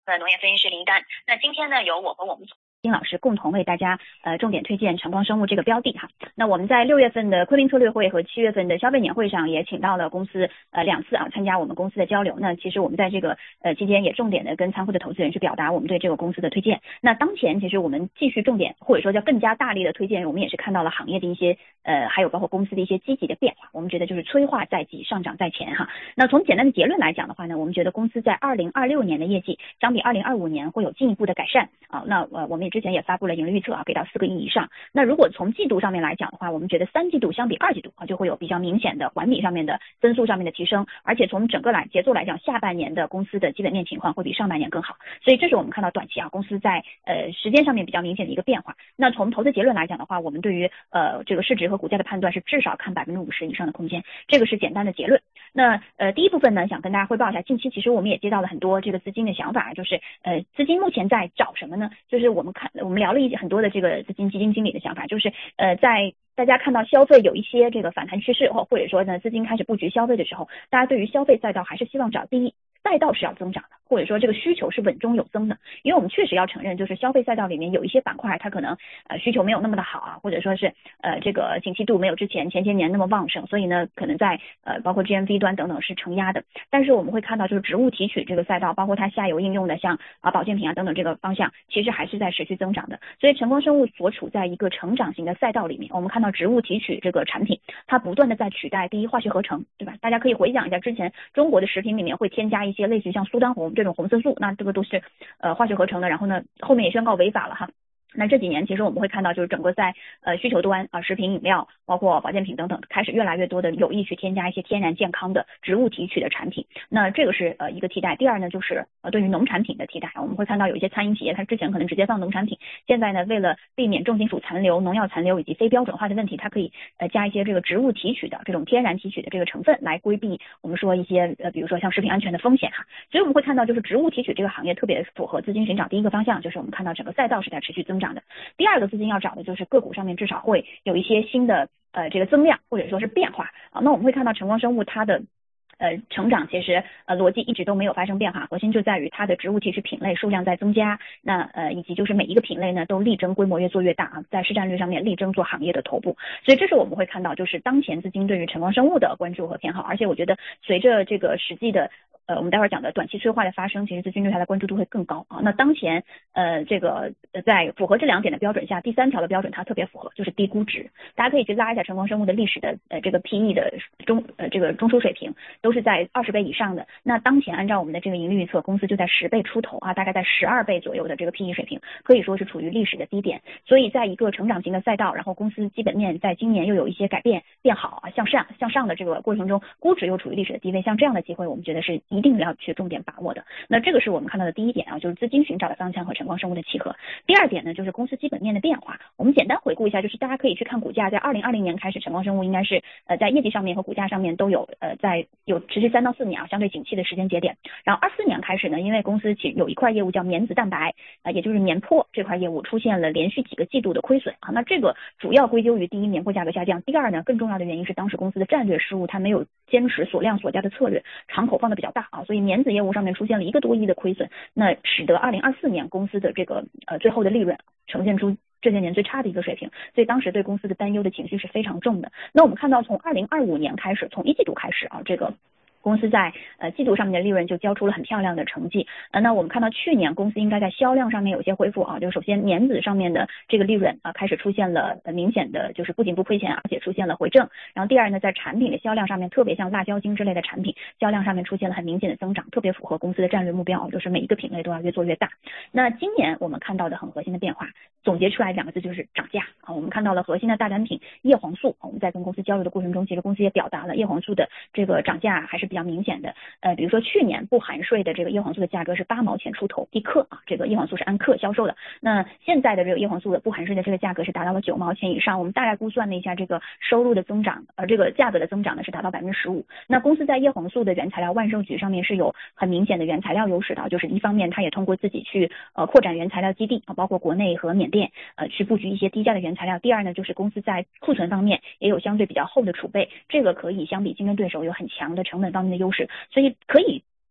农业分析师林丹。那今天呢，由我和我们金老师共同为大家重点推荐晨光生物这个标的哈。那我们在6月份的昆明策略会和7月份的消费年会上也请到了公司2次参加我们公司的交流。那其实我们在这个期间也重点的跟参会的投资人去表达我们对这个公司的推荐。那当前其实我们继续重点或者说叫更加大力的推荐，我们也是看到了行业的一些还有包括公司的一些积极的变化。我们觉得就是催化在即，上涨在前哈。那从简单的结论来讲的话呢，我们觉得公司在2026年的业绩相比2025年会有进一步的改善啊。那我们也之前也发布了盈利预测给到4个亿以上。那如果从季度上面来讲的话，我们觉得3季度相比2季度就会有比较明显的环比上面的增速上面的提升，而且从整个节奏来讲，下半年的公司的基本面情况会比上半年更好。所以这是我们看到短期公司在时间上面比较明显的一个变化。那从投资结论来讲的话，我们对于这个市值和股价的判断是至少看50%以上的空间，这个是简单的结论。那第一部分呢，想跟大家汇报一下，近期其实我们也接到了很多这个资金的想法，就是资金目前在找什么呢？就是我们聊了很多的这个资金基金经理的想法，就是在大家看到消费有一些这个反弹趋势，或者说呢资金开始布局消费的时候，大家对于消费赛道还是希望找第一赛道是要增长的，或者说这个需求是稳中有增的。因为我们确实要承认，就是消费赛道里面有一些板块它可能需求没有那么的好或者说是这个景气度没有之前前些年那么旺盛，所以呢可能在包括 GMV 端等等是承压的。但是我们会看到，就是植物提取这个赛道，包括它下游应用的像保健品等等这个方向，其实还是在持续增长的。所以晨光生物所处在一个成长型的赛道里面，我们看到植物提取这个产品它不断的在取代第一化学合成，对吧？大家可以回想一下之前中国的食品里面会添加一些类似于像苏丹红这种红色素，那这个都是化学合成的，然后呢后面也宣告违法了哈。那这几年其实我们会看到，就是整个在需求端食品饮料包括保健品等等开始越来越多的有意去添加一些天然健康的植物提取的产品。那这个是一个替代。第二呢，就是对于农产品的替代，我们会看到有一些餐饮企业它之前可能直接放农产品，现在呢为了避免重金属残留、农药残留以及非标准化的问题，它可以加一些这个植物提取的这种天然提取的这个成分，来规避我们说一些比如说像食品安全的风险哈。所以我们会看到，就是植物提取这个行业特别符合资金寻找第一个方向，就是我们看到整个赛道是在持续增长的。第二个资金要找的就是个股上面至少会有一些新的这个增量或者说是变化那我们会看到晨光生物它的成长其实逻辑一直都没有发生变化，核心就在于它的植物提取品类数量在增加，那以及就是每一个品类呢都力争规模越做越大在市占率上面力争做行业的头部。所以这是我们会看到就是当前资金对于晨光生物的关注和偏好。而且我觉得随着这个实际的我们待会儿讲的短期催化的发生，其实资金对它的关注度会更高那当前这个在符合这2点的标准下，第3条的标准它特别符合，就是低估值。大家可以去拉一下晨光生物的历史的这个 PE 的这个中枢水平，都是在20倍以上的。那当前按照我们的这个盈利预测，公司就在10倍出头大概在12倍左右的这个 PE 水平，可以说是处于历史的低点。所以在一个成长型的赛道，然后公司基本面在今年又有一些改变变好向上的这个过程中，估值又处于历史的低位，像这样的机会我们觉得是一定要去重点把握的。那这个是我们看到的第一点就是资金寻找的方向和晨光生物的契合。第二点呢，就是公司基本面的变化。我们简单回顾一下，就是大家可以去看股价，在2020年开始，晨光生物应该是在业绩上面和股价上面都有有持续3到4年相对景气的时间节点。然后24年开始呢，因为公司有一块业务叫棉子蛋白也就是棉粕这块业务出现了连续几个季度的亏损那这个主要归咎于第一，棉粕价格下降，第二呢更重要的原因是当时公司的战略失误，它没有坚持锁量锁价的策略，敞口放的比较大所以棉子业务上面出现了1个多亿的亏损，那使得2024年公司的这个最后的利润呈现出这些年最差的一个水平，所以当时对公司的担忧的情绪是非常重的。那我们看到从2025年开始，从1季度开始这个公司在季度上面的利润就交出了很漂亮的成绩那我们看到去年公司应该在销量上面有些恢复就是首先棉子上面的这个利润开始出现了明显的就是不仅不亏钱而且出现了回正。然后第二呢，在产品的销量上面，特别像辣椒精之类的产品销量上面出现了很明显的增长，特别符合公司的战略目标，就是每一个品类都要越做越大。那今年我们看到的很核心的变化，总结出来2个字就是涨价我们看到了核心的大单品叶黄素我们在跟公司交流的过程中，其实公司也表达了叶黄素的这个涨价还是比较明显的比如说去年不含税的这个叶黄素的价格是8毛钱出头1克这个叶黄素是按克销售的。那现在的这个叶黄素的不含税的这个价格是达到了9毛钱以上，我们大概估算了一下，这个收入的增长这个价格的增长呢是达到15%。那公司在叶黄素的原材料万寿菊上面是有很明显的原材料优势的，就是一方面它也通过自己去扩展原材料基地包括国内和缅甸去布局一些低价的原材料。第二呢，就是公司在库存方面也有相对比较厚的储备，这个可以相比竞争对手有很强的成本方面的优势，所以可以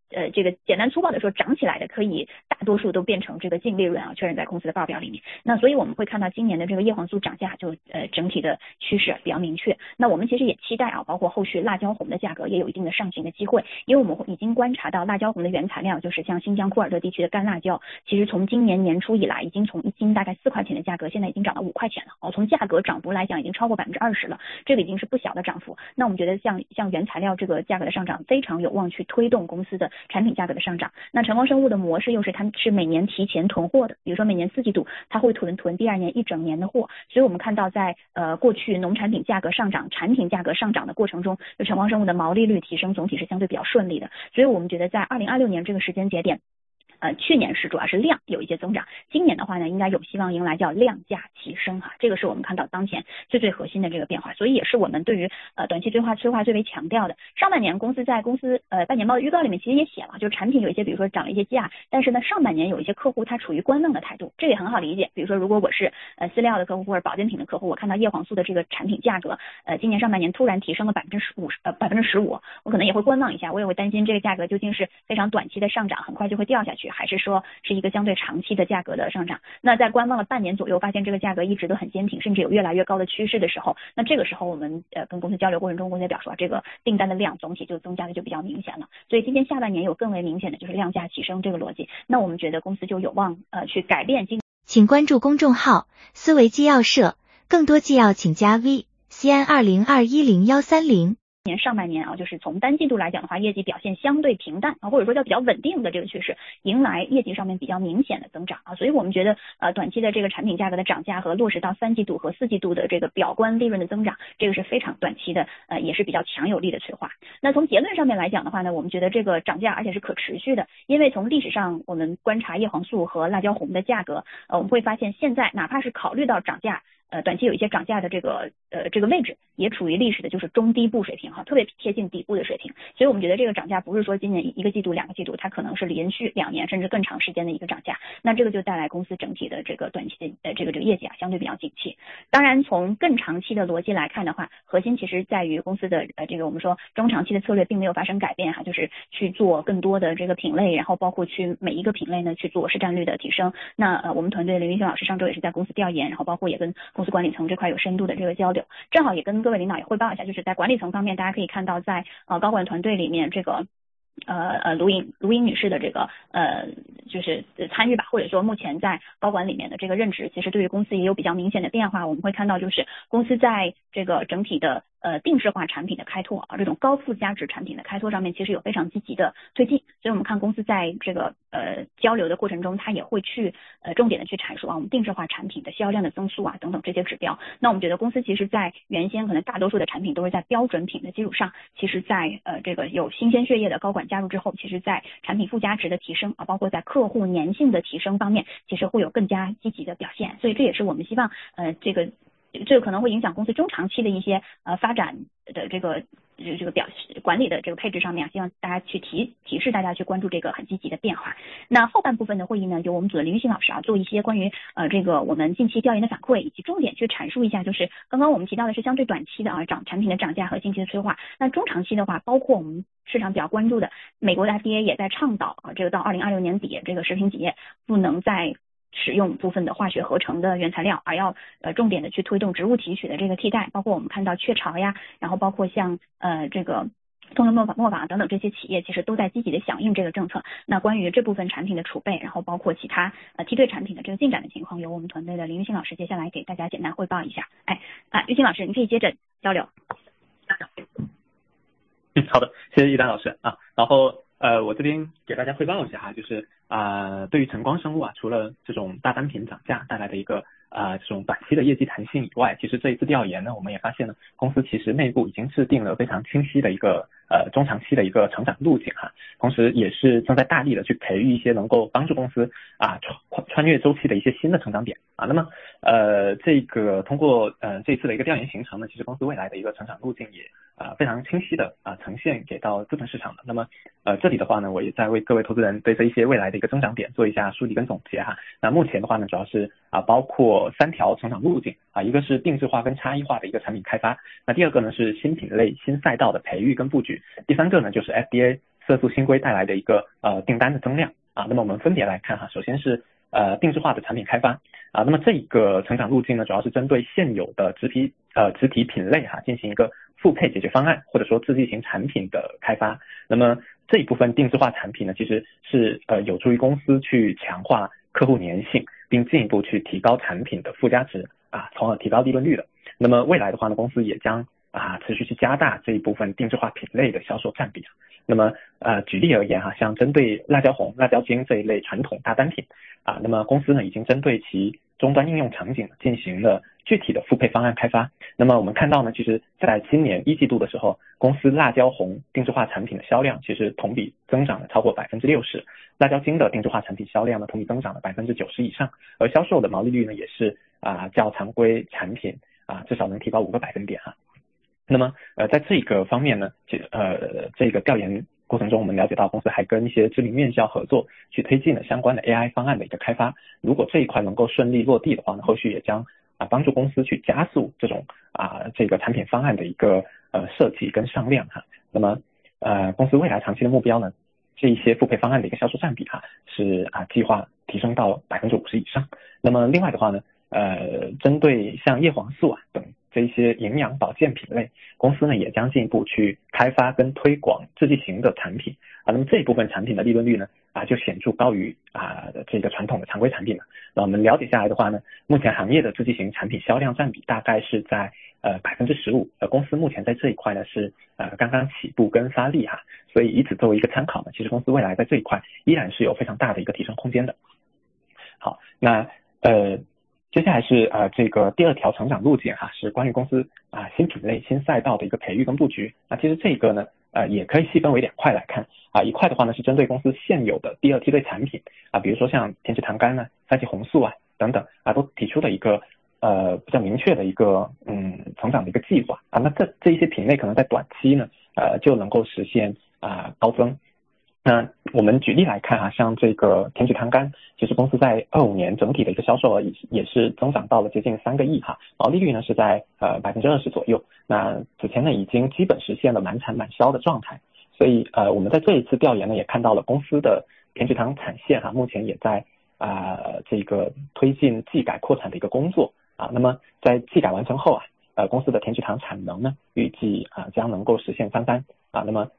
这个简单粗暴的说涨起来的可以大多数都变成这个净利润啊，确认在公司的报表里面。那所以我们会看到今年的这个叶黄素涨价就整体的趋势比较明确。那我们其实也期待啊，包括后续辣椒红的价格也有一定的上行的机会，因为我们已经观察到辣椒红的原材料就是像新疆库尔德地区的干辣椒，其实从今年年初以来已经从1斤大概4块钱的价格，现在已经涨到5块钱了哦，从价格涨幅来讲已经超过20%了，这个已经是不小的涨幅。那我们觉得像原材料这个价格的上涨非常有望去推动公司的产品价格的上涨。那晨光生物的模式又是它是每年提前囤货的，比如说每年4季度它会囤第2年1整年的货，所以我们看到在过去农产品价格上涨、产品价格上涨的过程中，就晨光生物的毛利率提升总体是相对比较顺利的。所以我们觉得在2026年这个时间节点，去年是主要是量有一些增长，今年的话呢，应该有希望迎来叫量价齐升哈，这个是我们看到当前最核心的这个变化，所以也是我们对于短期催化最为强调的。上半年公司在半年报的预告里面其实也写了，就是产品有一些比如说涨了一些价，但是呢上半年有一些客户他处于观望的态度，这也很好理解。比如说如果我是饲料的客户或者保健品的客户，我看到叶黄素的这个产品价格今年上半年突然提升了15%，我可能也会观望一下，我也会担心这个价格究竟是非常短期的上涨，很快就会掉下去，还是说是一个相对长期的价格的上涨。那在观望了半年左右，发现这个价格一直都很坚挺，甚至有越来越高的趋势的时候，那这个时候我们跟公司交流过程中，公司也表述这个订单的量总体就增加的就比较明显了。所以今年下半年有更为明显的就是量价齐升这个逻辑，那我们觉得公司就有望去改变请关注公众号思维纪要社，更多纪要请加 VCN20210130。 年上半年啊，就是从单季度来讲的话，业绩表现相对平淡啊，或者说叫比较稳定的这个趋势，迎来业绩上面比较明显的增长啊，所以我们觉得短期的这个产品价格的涨价和落实到3季度和4季度的这个表观利润的增长，这个是非常短期的也是比较强有力的催化。那从结论上面来讲的话呢，我们觉得这个涨价而且是可持续的，因为从历史上我们观察叶黄素和辣椒红的价格，我们会发现现在哪怕是考虑到涨价。短期有一些涨价的这个位置也处于历史的就是中低部水平哈，特别贴近底部的水平，所以我们觉得这个涨价不是说今年1个季度2个季度，它可能是连续2年甚至更长时间的一个涨价，那这个就带来公司整体的这个短期的这个业绩啊相对比较景气。当然从更长期的逻辑来看的话，核心其实在于公司的这个我们说中长期的策略并没有发生改变哈，就是去做更多的这个品类，然后包括去每一个品类呢去做市占率的提升。那我们团队林云星老师上周也是在公司调研，然后包括也跟公司管理层这块有深度的这个交流，正好也跟各位领导也汇报一下，就是在管理层方面，大家可以看到在高管团队里面这个卢颖女士的这个就是参与吧，或者说目前在高管里面的这个任职，其实对于公司也有比较明显的变化。我们会看到就是公司在这个整体的定制化产品的开拓啊，这种高附加值产品的开拓上面，其实有非常积极的推进。所以我们看公司在这个交流的过程中，它也会去重点的去阐述啊，我们定制化产品的销量的增速啊等等这些指标。那我们觉得公司其实在原先可能大多数的产品都是在标准品的基础上，其实在这个有新鲜血液的高管加入之后，其实在产品附加值的提升啊，包括在客户粘性的提升方面，其实会有更加积极的表现。所以这也是我们希望这个可能会影响公司中长期的一些发展的这个管理的这个配置上面，希望大家去提示大家去关注这个很积极的变化。那后半部分的会议呢，由我们组的林玉新老师啊做一些关于这个我们近期调研的反馈，以及重点去阐述一下，就是刚刚我们提到的是相对短期的产品的涨价和近期的催化。那中长期的话，包括我们市场比较关注的美国的 FDA 也在倡导这个到2026年底，这个食品企业不能再使用部分的化学合成的原材料，而要重点的去推动植物提取的这个替代，包括我们看到雀巢呀，然后包括像这个通用磨坊等等这些企业，其实都在积极的响应这个政策。那关于这部分产品的储备，然后包括其他梯队产品的这个进展的情况，由我们团队的林玉新老师接下来给大家简单汇报一下。玉新老师，你可以接着交流。 好的，谢谢一丹老师啊。然后我这边给大家汇报一下哈，就是对于晨光生物啊，除了这种大单品涨价带来的一个这种短期的业绩弹性以外，其实这一次调研呢，我们也发现呢，公司其实内部已经制定了非常清晰的一个中长期的一个成长路径哈，同时也是正在大力的去培育一些能够帮助公司穿越周期的一些新的成长点啊。那么这个通过这一次的一个调研形成呢，其实公司未来的一个成长路径也非常清晰的呈现给到资本市场的。那么这里的话呢，我也在为各位投资人对这一些未来的一个增长点做一下梳理跟总结哈。那目前的话呢，主要是包括3条成长路径一个是定制化跟差异化的一个产品开发，那第二个呢是新品类新赛道的培育跟布局，第三个呢就是 FDA 色素新规带来的一个订单的增量啊。那么我们分别来看哈，首先是定制化的产品开发啊，那么这一个成长路径呢，主要是针对现有的植体品类哈进行一个复配解决方案，或者说自剂型产品的开发。那么这一部分定制化产品呢，其实是有助于公司去强化客户粘性，并进一步去提高产品的附加值啊，从而提高利润率的。那么未来的话呢，公司也将持续去加大这一部分定制化品类的销售占比。那么举例而言哈，像针对辣椒红、辣椒精这一类传统大单品啊，那么公司呢已经针对其终端应用场景进行了具体的复配方案开发。那么我们看到呢，其实在今年一季度的时候，公司辣椒红定制化产品的销量其实同比增长了超过 60%， 辣椒精的定制化产品销量呢同比增长了 90% 以上，而销售的毛利率呢也是较常规产品至少能提高5个百分点哈。那么在这个方面呢，这个调研过程中，我们了解到公司还跟一些知名院校合作，去推进了相关的 AI 方案的一个开发。如果这一块能够顺利落地的话呢，后续也将帮助公司去加速这种这个产品方案的一个设计跟上量哈。那么公司未来长期的目标呢，这一些复配方案的一个销售占比是计划提升到 50% 以上。那么另外的话呢，针对像叶黄素等这一些营养保健品类，公司呢也将进一步去开发跟推广制剂型的产品那么这一部分产品的利润率呢就显著高于这个传统的常规产品了。那我们了解下来的话呢，目前行业的制剂型产品销量占比大概是在15%，公司目前在这一块呢是刚刚起步跟发力所以以此作为一个参考呢，其实公司未来在这一块依然是有非常大的一个提升空间的。好，那接下来是这个第二条成长路径是关于公司新品类新赛道的一个培育跟布局。其实这个呢也可以细分为2块来看一块的话呢是针对公司现有的第二梯队产品比如说像甜菊糖苷番茄红素等等都提出了一个比较明确的一个成长的一个计划那这一些品类可能在短期呢就能够实现高增。那我们举例来看像这个甜菊糖苷，其实公司在25年整体的一个销售额也是增长到了接近3个亿毛利率呢是在20%左右。那此前呢已经基本实现了满产满销的状态。所以我们在这一次调研呢也看到了公司的甜菊糖产线目前也在这个推进技改扩产的一个工作那么在技改完成后公司的甜菊糖产能呢预计将能够实现翻那么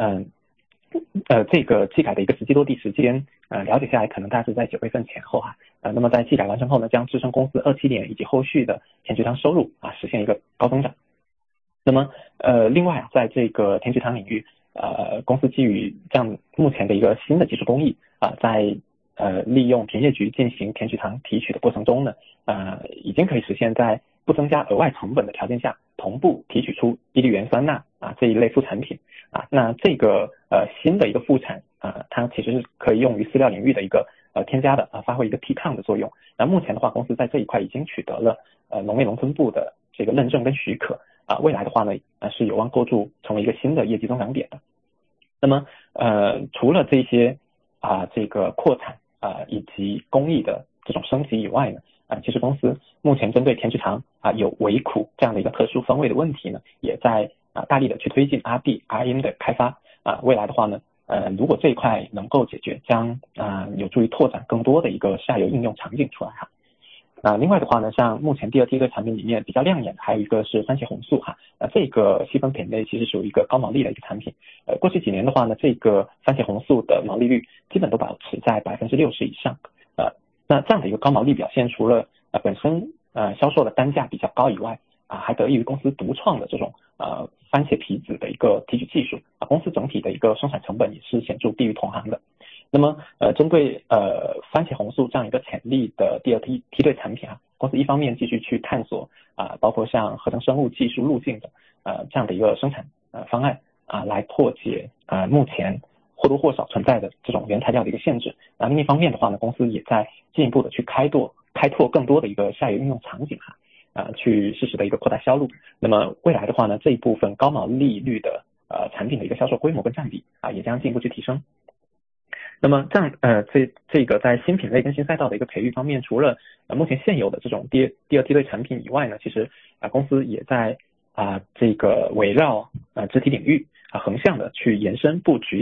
这个技改的一个实际落地时间了解下来可能大概是在9月份前后那么在技改完成后呢，将支撑公司27年以及后续的甜菊糖收入实现一个高增长。那么另外在这个甜菊糖领域公司基于这样目前的一个新的技术工艺在利用甜业菊进行甜菊糖提取的过程中呢已经可以实现在不增加额外成本的条件下同步提取出伊利原酸钠这一类副产品那这个新的一个副产它其实是可以用于饲料领域的一个添加的发挥一个替抗的作用。那目前的话公司在这一块已经取得了农业农村部的这个认证跟许可未来的话呢是有望构筑成为一个新的业绩增长点的。那么除了这些这个扩产以及工艺的这种升级以外呢其实公司目前针对甜菊糖有微苦这样的一个特殊风味的问题呢也在大力的去推进 R&D、R&M 的开发未来的话呢如果这一块能够解决，将有助于拓展更多的一个下游应用场景出来另外的话呢，像目前第二梯队产品里面比较亮眼的还有一个是番茄红素这个细分品类其实属于一个高毛利的一个产品过去几年的话呢，这个番茄红素的毛利率基本都保持在 60% 以上那这样的一个高毛利表现，除了本身销售的单价比较高以外还得益于公司独创的这种番茄皮子的一个提取技术公司整体的一个生产成本也是显著低于同行的。那么针对番茄红素这样一个潜力的第二梯队产品公司一方面继续去探索包括像合成生物技术路径的这样的一个生产方案来破解目前或多或少存在的这种原材料的一个限制另一方面的话呢，公司也在进一步的去开拓更多的一个下游应用场景去适时的一个扩大销路。那么未来的话呢，这一部分高毛利率的产品的一个销售规模跟占比也将进一步去提升。那么这样这个在新品类跟新赛道的一个培育方面，除了目前现有的这种第二梯队产品以外呢，其实公司也在这个围绕肢体领域横向的去延伸布局一些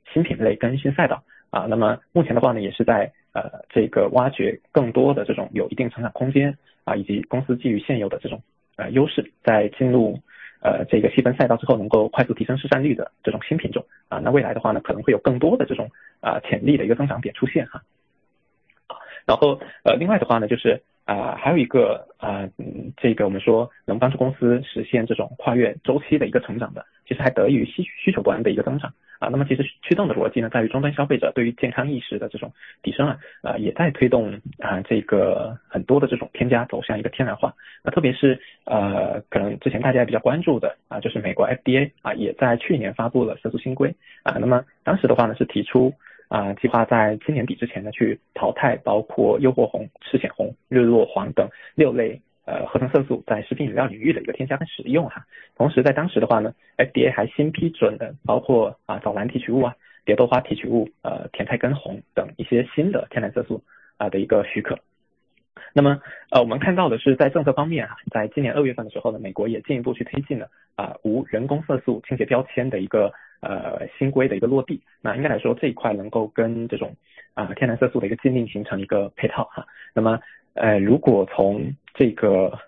新品类跟新赛道啊。那么目前的话呢，也是在这个挖掘更多的这种有一定成长空间啊，以及公司基于现有的这种优势，在进入这个细分赛道之后，能够快速提升市占率的这种新品种啊。那未来的话呢，可能会有更多的这种潜力的一个增长点出现哈。然后另外的话呢，就是还有一个这个我们说能帮助公司实现这种跨越周期的一个成长的，其实还得益于需求端的一个增长啊。那么其实驱动的逻辑呢，在于终端消费者对于健康意识的这种提升也在推动这个很多的这种添加走向一个天然化。那特别是可能之前大家也比较关注的就是美国 FDA 也在去年发布了色素新规那么当时的话呢是提出计划在今年底之前呢去淘汰包括优活红、赤藓红、日落黄等6类合成色素在食品饮料领域的一个添加跟使用同时在当时的话呢 FDA 还新批准了包括藻蓝提取物蝶豆花提取物甜菜根红等一些新的天然色素的一个许可。那么我们看到的是在政策方面在今年2月份的时候呢，美国也进一步去推进了无人工色素清洁标签的一个新规的一个落地。那应该来说这一块能够跟这种天然色素的一个禁令形成一个配套那么如果从这个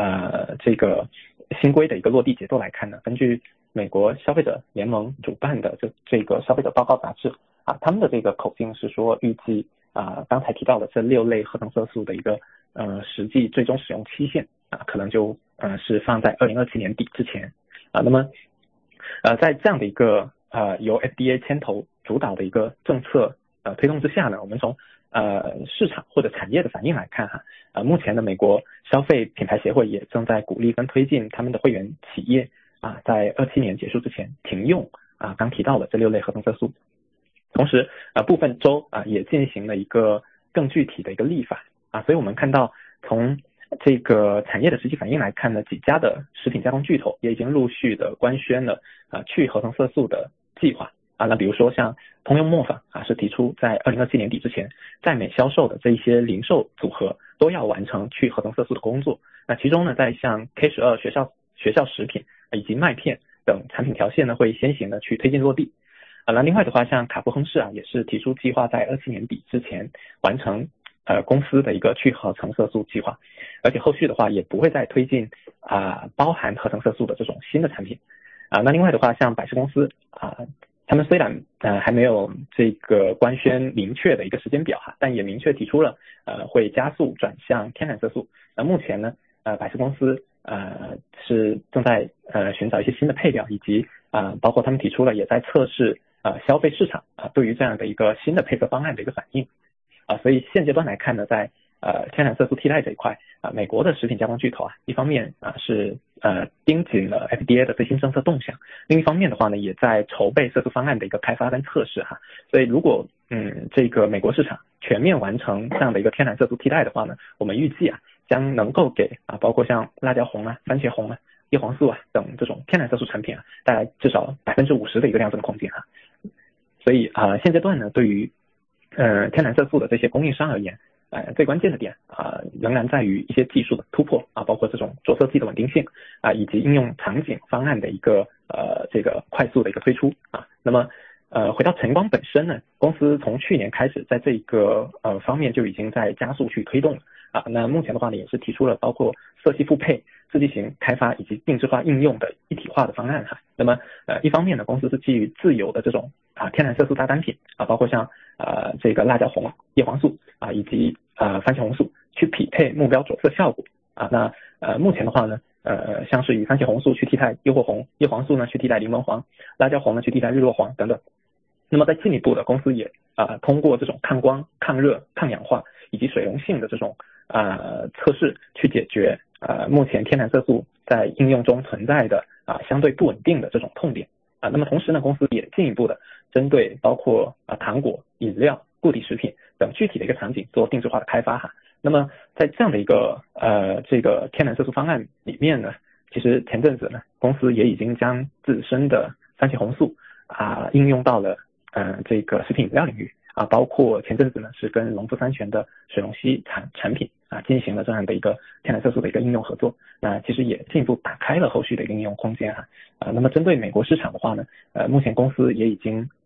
新规的一个落地节奏来看呢，根据美国消费者联盟主办的这个消费者报告杂志他们的这个口径是说预计刚才提到的这6类合成色素的一个实际最终使用期限可能就是放在2027年底之前那么在这样的一个由 FDA 牵头主导的一个政策推动之下呢，我们从市场或者产业的反应来看目前的美国消费品牌协会也正在鼓励跟推进他们的会员企业在27年结束之前停用刚提到的这6类合成色素。同时部分州也进行了一个更具体的一个立法所以我们看到从这个产业的实际反应来看呢，几家的食品加工巨头也已经陆续的官宣了去合成色素的计划那比如说像通用磨坊是提出在2027年底之前在美销售的这一些零售组合都要完成去合成色素的工作。那其中呢，在像 K12 学校食品以及麦片等产品条线呢会先行的去推进落地那另外的话像卡布亨氏也是提出计划在27年底之前完成公司的一个去合成色素计划，而且后续的话也不会再推进包含合成色素的这种新的产品那另外的话像百事公司他们虽然还没有这个官宣明确的一个时间表但也明确提出了会加速转向天然色素。那目前呢百事公司是正在寻找一些新的配料，以及包括他们提出了也在测试消费市场对于这样的一个新的配合方案的一个反应所以现阶段来看呢，在天然色素替代这一块美国的食品加工巨头一方面是盯紧了 FDA 的最新政策动向，另一方面的话呢也在筹备色素方案的一个开发跟测试所以如果这个美国市场全面完成这样的一个天然色素替代的话呢，我们预计将能够给包括像辣椒红番茄红叶黄素等这种天然色素产品带来至少50%的一个量增空间所以现阶段呢，对于天然色素的这些供应商而言最关键的点仍然在于一些技术的突破包括这种着色剂的稳定性以及应用场景方案的一个这个快速的一个推出那么回到晨光本身呢，公司从去年开始在这个方面就已经在加速去推动了那目前的话呢也是提出了包括色系复配、设计型开发以及定制化应用的一体化的方案那么一方面呢，公司是基于自有的这种天然色素大单品包括像这个辣椒红、叶黄素以及番茄红素去匹配目标着色效果那目前的话呢像是以番茄红素去替代优活红、叶黄素呢去替代柠檬黄、辣椒红呢去替代日落黄等等。那么在进一步的，公司也通过这种抗光、抗热、抗氧化以及水溶性的这种测试去解决目前天然色素在应用中存在的相对不稳定的这种痛点那么同时呢，公司也进一步的针对包括糖果、饮料、固体食品等具体的一个场景做定制化的开发那么在这样的一个这个天然色素方案里面呢，其实前阵子呢，公司也已经将自身的番茄红素应用到了这个食品饮料领域包括前阵子呢是跟农夫山泉的水溶烯产品进行了这样的一个天然色素的一个应用合作，那其实也进一步打开了后续的一个应用空间那么针对美国市场的话呢目前公司也已经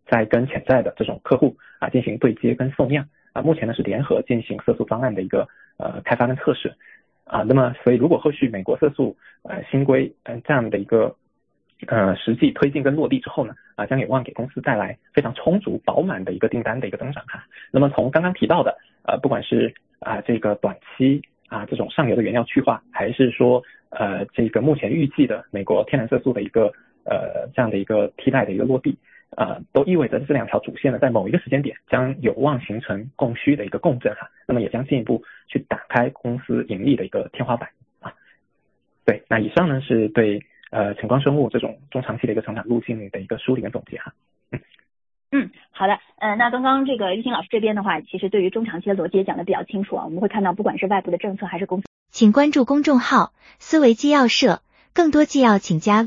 在跟潜在的这种客户进行对接跟送样目前呢是联合进行色素方案的一个开发跟测试那么所以如果后续美国色素新规这样的一个实际推进跟落地之后呢将有望给公司带来非常充足饱满的一个订单的一个增长那么从刚刚提到的不管是这个短期这种上游的原料去化，还是说这个目前预计的美国天然色素的一个这样的一个替代的一个落地都意味着这两条主线呢在某一个时间点将有望形成供需的一个共振那么也将进一步去打开公司盈利的一个天花板对，那以上呢是对晨光生物这种中长期的一个成长路径的一个梳理跟总结好的，那刚刚这个玉兴老师这边的话，其实对于中长期的逻辑也讲得比较清楚我们会看到不管是外部的政策还是公司， 请关注公众号思维纪要社，更多纪要请加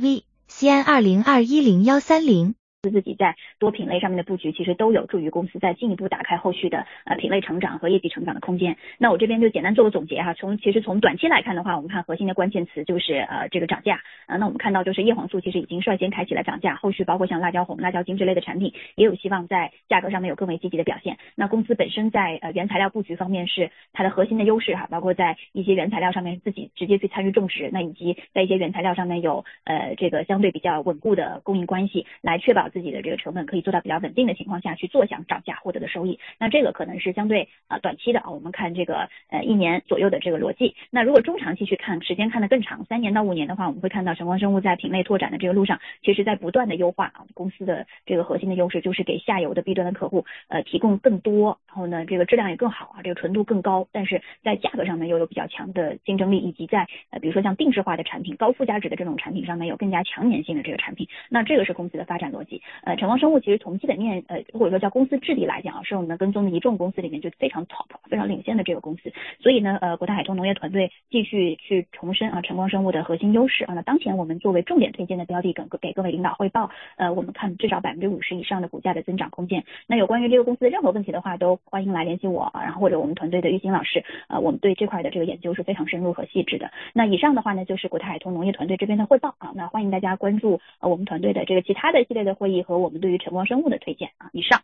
VCN20210130。 自己在多品类上面的布局，其实都有助于公司在进一步打开后续的品类成长和业绩成长的空间。那我这边就简单做个总结其实从短期来看的话，我们看核心的关键词就是这个涨价那我们看到就是叶黄素其实已经率先开启了涨价，后续包括像辣椒红、辣椒精这类的产品也有希望在价格上面有更为积极的表现。那公司本身在原材料布局方面是它的核心的优势包括在一些原材料上面自己直接去参与种植，那以及在一些原材料上面有这个相对比较稳固的供应关系，来确保自己的这个成本可以做到比较稳定的情况下去做想涨价获得的收益。那这个可能是相对短期的我们看这个1年左右的这个逻辑。那如果中长期去看，时间看得更长，3年到5年的话，我们会看到晨光生物在品类拓展的这个路上，其实在不断的优化公司的这个核心的优势就是给下游的 B 端的客户提供更多，然后呢这个质量也更好这个纯度更高，但是在价格上面又有比较强的竞争力，以及在比如说像定制化的产品、高附加值的这种产品上面有更加强粘性的这个产品。那这个是公司的发展逻辑。晨光生物其实从基本面或者说叫公司治理来讲是我们跟踪的一众公司里面就非常 top 非常领先的这个公司。所以呢国泰海通农业团队继续去重申晨光生物的核心优势那当前我们作为重点推荐的标的给各位领导汇报我们看至少50%以上的股价的增长空间。那有关于这个公司的任何问题的话，都欢迎来联系我然后或者我们团队的玉兴老师我们对这块的这个研究是非常深入和细致的。那以上的话呢就是国泰海通农业团队这边的汇报那欢迎大家关注我们团队的这个其他的系列的会议和我们对于晨光生物的推荐以上。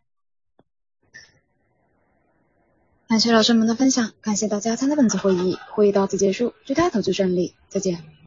感谢老师们的分享，感谢大家参加本次会议，会议到此结束，祝大家投资顺利，再见。